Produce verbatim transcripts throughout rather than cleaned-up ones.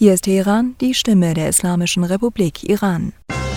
Hier ist Teheran, die Stimme der Islamischen Republik Iran.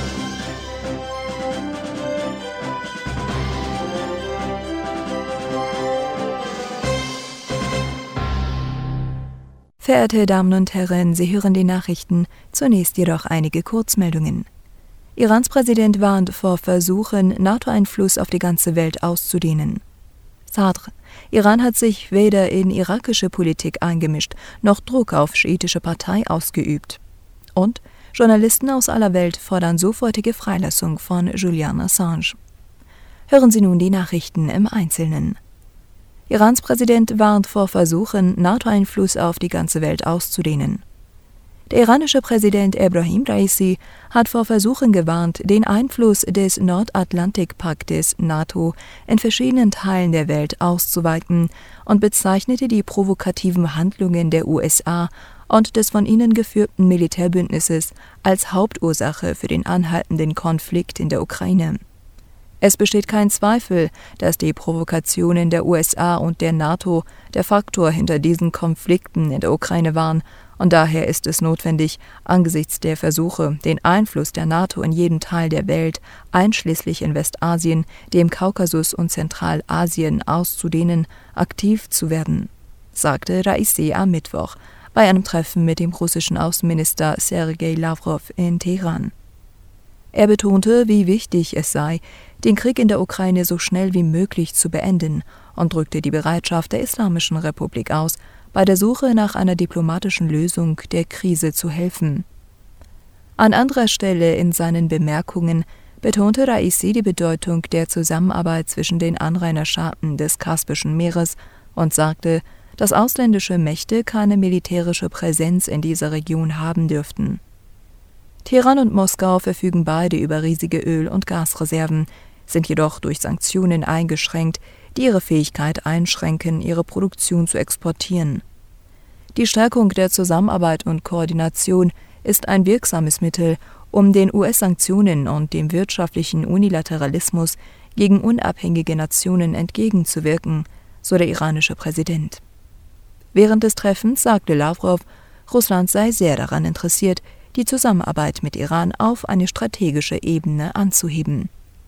Verehrte Damen und Herren, Sie hören die Nachrichten, zunächst jedoch einige Kurzmeldungen. Irans Präsident warnt vor Versuchen, NATO-Einfluss auf die ganze Welt auszudehnen. Sadr: Iran hat sich weder in irakische Politik eingemischt, noch Druck auf schiitische Partei ausgeübt. Und Journalisten aus aller Welt fordern sofortige Freilassung von Julian Assange. Hören Sie nun die Nachrichten im Einzelnen. Irans Präsident warnt vor Versuchen, NATO-Einfluss auf die ganze Welt auszudehnen. Der iranische Präsident Ebrahim Raisi hat vor Versuchen gewarnt, den Einfluss des Nordatlantikpaktes NATO in verschiedenen Teilen der Welt auszuweiten und bezeichnete die provokativen Handlungen der U S A und des von ihnen geführten Militärbündnisses als Hauptursache für den anhaltenden Konflikt in der Ukraine. Es besteht kein Zweifel, dass die Provokationen der U S A und der NATO der Faktor hinter diesen Konflikten in der Ukraine waren, und daher ist es notwendig, angesichts der Versuche, den Einfluss der NATO in jedem Teil der Welt, einschließlich in Westasien, dem Kaukasus und Zentralasien auszudehnen, aktiv zu werden, sagte Raisi am Mittwoch bei einem Treffen mit dem russischen Außenminister Sergei Lawrow in Teheran. Er betonte, wie wichtig es sei, den Krieg in der Ukraine so schnell wie möglich zu beenden und drückte die Bereitschaft der Islamischen Republik aus, bei der Suche nach einer diplomatischen Lösung der Krise zu helfen. An anderer Stelle in seinen Bemerkungen betonte Raisi die Bedeutung der Zusammenarbeit zwischen den Anrainerstaaten des Kaspischen Meeres und sagte, dass ausländische Mächte keine militärische Präsenz in dieser Region haben dürften. Teheran und Moskau verfügen beide über riesige Öl- und Gasreserven, sind jedoch durch Sanktionen eingeschränkt, die ihre Fähigkeit einschränken, ihre Produktion zu exportieren. Die Stärkung der Zusammenarbeit und Koordination ist ein wirksames Mittel, um den U S-Sanktionen und dem wirtschaftlichen Unilateralismus gegen unabhängige Nationen entgegenzuwirken, so der iranische Präsident. Während des Treffens sagte Lawrow, Russland sei sehr daran interessiert, die Zusammenarbeit mit Iran auf eine strategische Ebene anzuheben.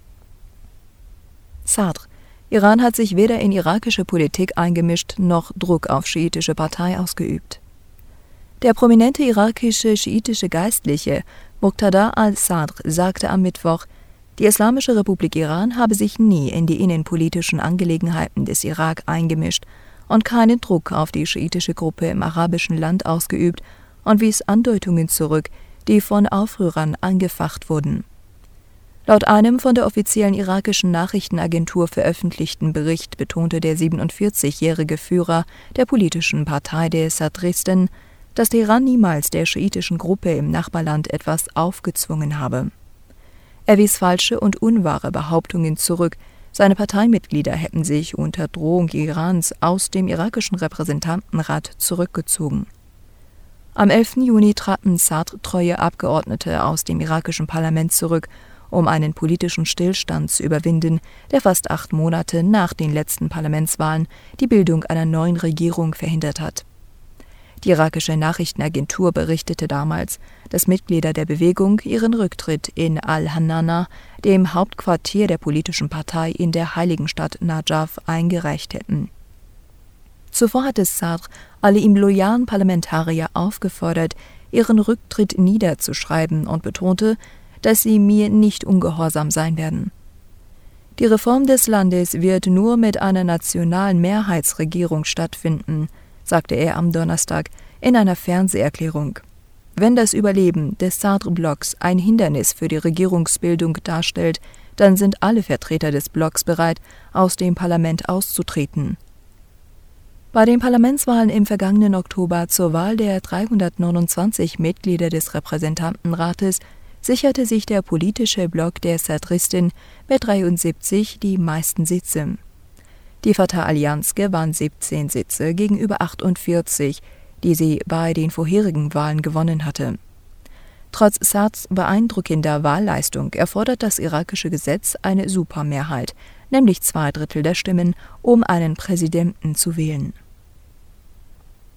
Sadr: Iran hat sich weder in irakische Politik eingemischt, noch Druck auf schiitische Partei ausgeübt. Der prominente irakische schiitische Geistliche Muqtada al-Sadr sagte am Mittwoch, die Islamische Republik Iran habe sich nie in die innenpolitischen Angelegenheiten des Irak eingemischt und keinen Druck auf die schiitische Gruppe im arabischen Land ausgeübt und wies Andeutungen zurück, die von Aufrührern angefacht wurden. Laut einem von der offiziellen irakischen Nachrichtenagentur veröffentlichten Bericht betonte der siebenundvierzigjährige Führer der politischen Partei der Sadristen, dass Teheran niemals der schiitischen Gruppe im Nachbarland etwas aufgezwungen habe. Er wies falsche und unwahre Behauptungen zurück, seine Parteimitglieder hätten sich unter Drohung Irans aus dem irakischen Repräsentantenrat zurückgezogen. Am elften Juni traten Sadr-treue Abgeordnete aus dem irakischen Parlament zurück, um einen politischen Stillstand zu überwinden, der fast acht Monate nach den letzten Parlamentswahlen die Bildung einer neuen Regierung verhindert hat. Die irakische Nachrichtenagentur berichtete damals, dass Mitglieder der Bewegung ihren Rücktritt in Al-Hanana, dem Hauptquartier der politischen Partei in der heiligen Stadt Najaf, eingereicht hätten. Zuvor hatte Sadr alle ihm loyalen Parlamentarier aufgefordert, ihren Rücktritt niederzuschreiben und betonte, dass sie mir nicht ungehorsam sein werden. Die Reform des Landes wird nur mit einer nationalen Mehrheitsregierung stattfinden, sagte er am Donnerstag in einer Fernseherklärung. Wenn das Überleben des Sadr-Blocks ein Hindernis für die Regierungsbildung darstellt, dann sind alle Vertreter des Blocks bereit, aus dem Parlament auszutreten. Bei den Parlamentswahlen im vergangenen Oktober zur Wahl der dreihundertneunundzwanzig Mitglieder des Repräsentantenrates sicherte sich der politische Block der Sadristin mit dreiundsiebzig die meisten Sitze. Die Fatah Allianz gewann siebzehn Sitze gegenüber achtundvierzig, die sie bei den vorherigen Wahlen gewonnen hatte. Trotz Sadrs beeindruckender Wahlleistung erfordert das irakische Gesetz eine Supermehrheit, nämlich zwei Drittel der Stimmen, um einen Präsidenten zu wählen.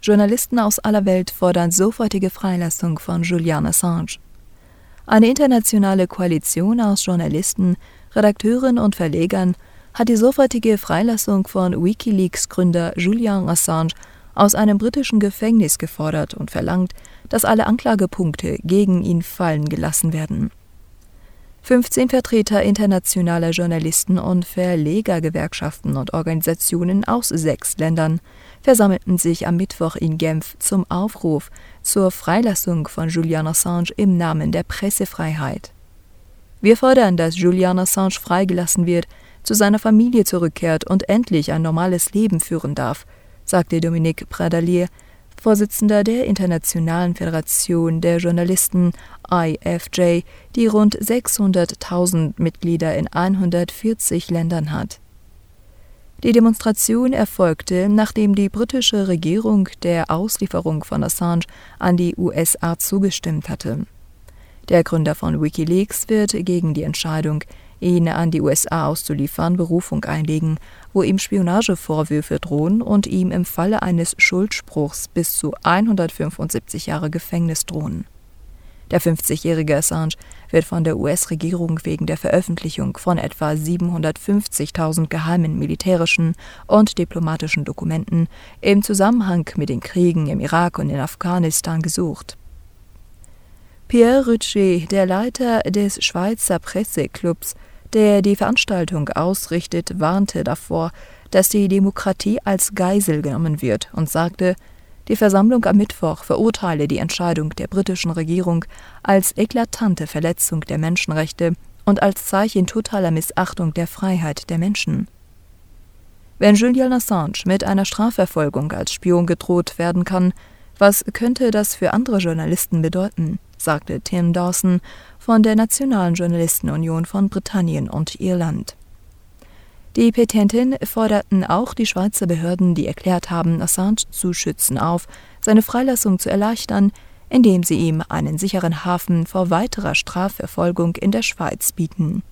Journalisten aus aller Welt fordern sofortige Freilassung von Julian Assange. Eine internationale Koalition aus Journalisten, Redakteuren und Verlegern hat die sofortige Freilassung von WikiLeaks-Gründer Julian Assange aus einem britischen Gefängnis gefordert und verlangt, dass alle Anklagepunkte gegen ihn fallen gelassen werden. fünfzehn Vertreter internationaler Journalisten und Verlegergewerkschaften und Organisationen aus sechs Ländern versammelten sich am Mittwoch in Genf zum Aufruf zur Freilassung von Julian Assange im Namen der Pressefreiheit. Wir fordern, dass Julian Assange freigelassen wird, zu seiner Familie zurückkehrt und endlich ein normales Leben führen darf, sagte Dominique Pradalier, Vorsitzender der Internationalen Föderation der Journalisten I F J, die rund sechshunderttausend Mitglieder in hundertvierzig Ländern hat. Die Demonstration erfolgte, nachdem die britische Regierung der Auslieferung von Assange an die U S A zugestimmt hatte. Der Gründer von WikiLeaks wird gegen die Entscheidung, ihn an die U S A auszuliefern, Berufung einlegen, wo ihm Spionagevorwürfe drohen und ihm im Falle eines Schuldspruchs bis zu hundertfünfundsiebzig Jahre Gefängnis drohen. Der fünfzigjährige Assange wird von der U S-Regierung wegen der Veröffentlichung von etwa siebenhundertfünfzigtausend geheimen militärischen und diplomatischen Dokumenten im Zusammenhang mit den Kriegen im Irak und in Afghanistan gesucht. Pierre Rutschet, der Leiter des Schweizer Presseclubs, der die Veranstaltung ausrichtet, warnte davor, dass die Demokratie als Geisel genommen wird und sagte, die Versammlung am Mittwoch verurteile die Entscheidung der britischen Regierung als eklatante Verletzung der Menschenrechte und als Zeichen totaler Missachtung der Freiheit der Menschen. Wenn Julian Assange mit einer Strafverfolgung als Spion gedroht werden kann, was könnte das für andere Journalisten bedeuten, sagte Tim Dawson von der Nationalen Journalistenunion von Britannien und Irland. Die Petenten forderten auch die Schweizer Behörden, die erklärt haben, Assange zu schützen, auf, seine Freilassung zu erleichtern, indem sie ihm einen sicheren Hafen vor weiterer Strafverfolgung in der Schweiz bieten.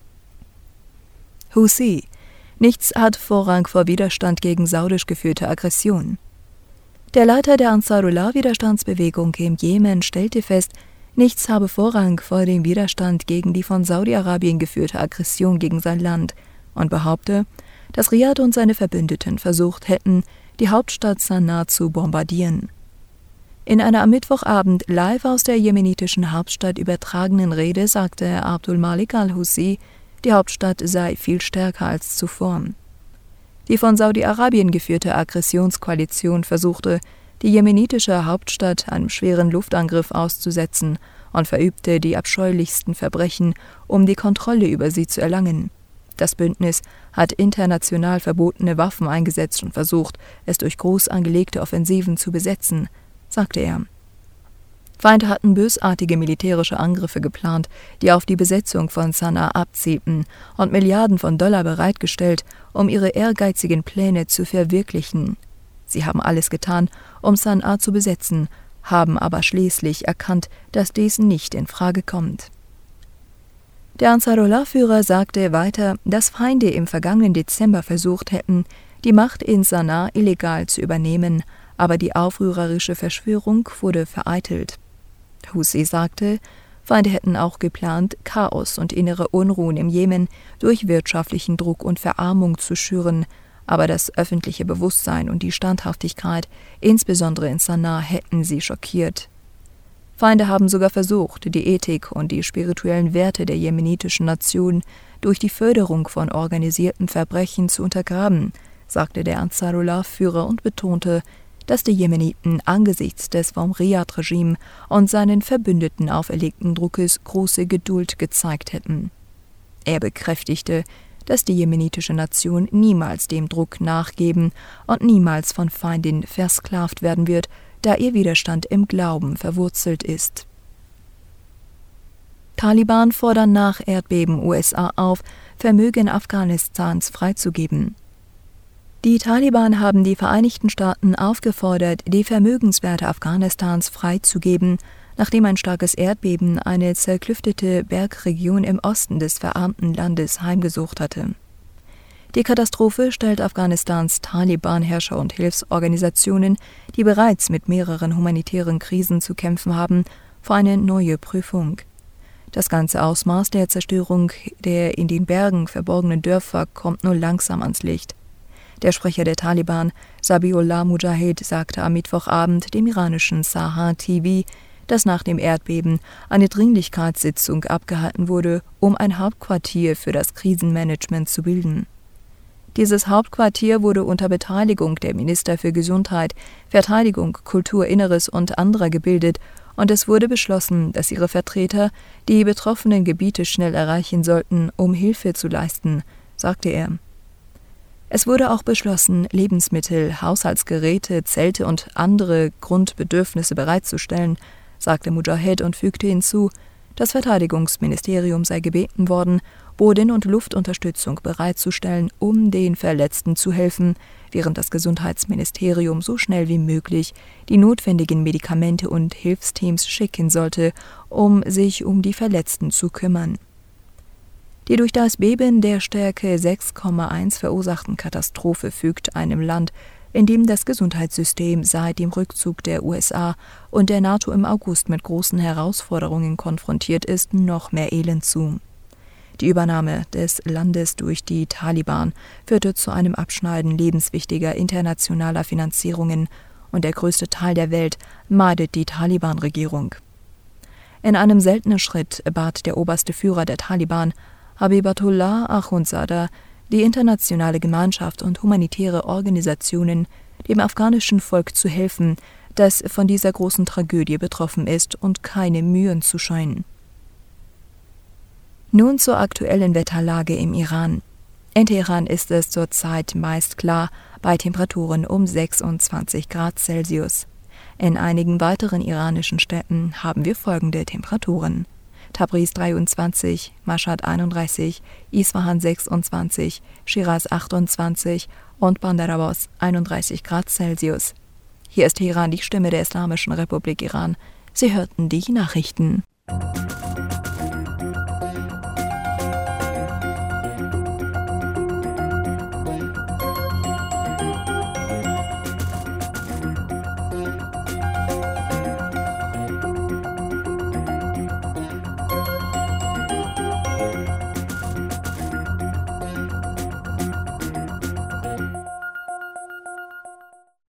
Houthi: Nichts hat Vorrang vor Widerstand gegen saudisch geführte Aggression. Der Leiter der Ansarullah-Widerstandsbewegung im Jemen stellte fest, nichts habe Vorrang vor dem Widerstand gegen die von Saudi-Arabien geführte Aggression gegen sein Land und behaupte, dass Riad und seine Verbündeten versucht hätten, die Hauptstadt Sanaa zu bombardieren. In einer am Mittwochabend live aus der jemenitischen Hauptstadt übertragenen Rede sagte Abdul Malik al-Houthi, die Hauptstadt sei viel stärker als zuvor. Die von Saudi-Arabien geführte Aggressionskoalition versuchte, die jemenitische Hauptstadt einem schweren Luftangriff auszusetzen und verübte die abscheulichsten Verbrechen, um die Kontrolle über sie zu erlangen. Das Bündnis hat international verbotene Waffen eingesetzt und versucht, es durch groß angelegte Offensiven zu besetzen, sagte er. Feinde hatten bösartige militärische Angriffe geplant, die auf die Besetzung von Sanaa abzielten und Milliarden von Dollar bereitgestellt, um ihre ehrgeizigen Pläne zu verwirklichen. Sie haben alles getan, um Sanaa zu besetzen, haben aber schließlich erkannt, dass dies nicht in Frage kommt. Der Ansarullah-Führer sagte weiter, dass Feinde im vergangenen Dezember versucht hätten, die Macht in Sanaa illegal zu übernehmen, aber die aufrührerische Verschwörung wurde vereitelt. Houthi sagte, Feinde hätten auch geplant, Chaos und innere Unruhen im Jemen durch wirtschaftlichen Druck und Verarmung zu schüren, aber das öffentliche Bewusstsein und die Standhaftigkeit, insbesondere in Sanaa, hätten sie schockiert. Feinde haben sogar versucht, die Ethik und die spirituellen Werte der jemenitischen Nation durch die Förderung von organisierten Verbrechen zu untergraben, sagte der Ansarullah-Führer und betonte, dass die Jemeniten angesichts des vom Riad-Regime und seinen Verbündeten auferlegten Druckes große Geduld gezeigt hätten. Er bekräftigte, dass die jemenitische Nation niemals dem Druck nachgeben und niemals von Feinden versklavt werden wird, da ihr Widerstand im Glauben verwurzelt ist. Taliban fordern nach Erdbeben U S A auf, Vermögen Afghanistans freizugeben. Die Taliban haben die Vereinigten Staaten aufgefordert, die Vermögenswerte Afghanistans freizugeben, nachdem ein starkes Erdbeben eine zerklüftete Bergregion im Osten des verarmten Landes heimgesucht hatte. Die Katastrophe stellt Afghanistans Taliban-Herrscher und Hilfsorganisationen, die bereits mit mehreren humanitären Krisen zu kämpfen haben, vor eine neue Prüfung. Das ganze Ausmaß der Zerstörung der in den Bergen verborgenen Dörfer kommt nur langsam ans Licht. Der Sprecher der Taliban, Zabiullah Mujahid, sagte am Mittwochabend dem iranischen Saha T V, dass nach dem Erdbeben eine Dringlichkeitssitzung abgehalten wurde, um ein Hauptquartier für das Krisenmanagement zu bilden. Dieses Hauptquartier wurde unter Beteiligung der Minister für Gesundheit, Verteidigung, Kultur, Inneres und anderer gebildet, und es wurde beschlossen, dass ihre Vertreter die betroffenen Gebiete schnell erreichen sollten, um Hilfe zu leisten, sagte er. Es wurde auch beschlossen, Lebensmittel, Haushaltsgeräte, Zelte und andere Grundbedürfnisse bereitzustellen, sagte Mujahid und fügte hinzu, das Verteidigungsministerium sei gebeten worden, Boden- und Luftunterstützung bereitzustellen, um den Verletzten zu helfen, während das Gesundheitsministerium so schnell wie möglich die notwendigen Medikamente und Hilfsteams schicken sollte, um sich um die Verletzten zu kümmern. Die durch das Beben der Stärke sechs Komma eins verursachten Katastrophe fügt einem Land, in dem das Gesundheitssystem seit dem Rückzug der U S A und der NATO im August mit großen Herausforderungen konfrontiert ist, noch mehr Elend zu. Die Übernahme des Landes durch die Taliban führte zu einem Abschneiden lebenswichtiger internationaler Finanzierungen, und der größte Teil der Welt meidet die Taliban-Regierung. In einem seltenen Schritt bat der oberste Führer der Taliban, Habibatullah Akhundzada, die internationale Gemeinschaft und humanitäre Organisationen, dem afghanischen Volk zu helfen, das von dieser großen Tragödie betroffen ist, und keine Mühen zu scheuen. Nun zur aktuellen Wetterlage im Iran. In Teheran ist es zurzeit meist klar, bei Temperaturen um sechsundzwanzig Grad Celsius. In einigen weiteren iranischen Städten haben wir folgende Temperaturen: Tabriz dreiundzwanzig, Mashhad einunddreißig, Isfahan sechsundzwanzig, Schiraz achtundzwanzig und Bandar Abbas einunddreißig Grad Celsius. Hier ist Teheran, die Stimme der Islamischen Republik Iran. Sie hörten die Nachrichten.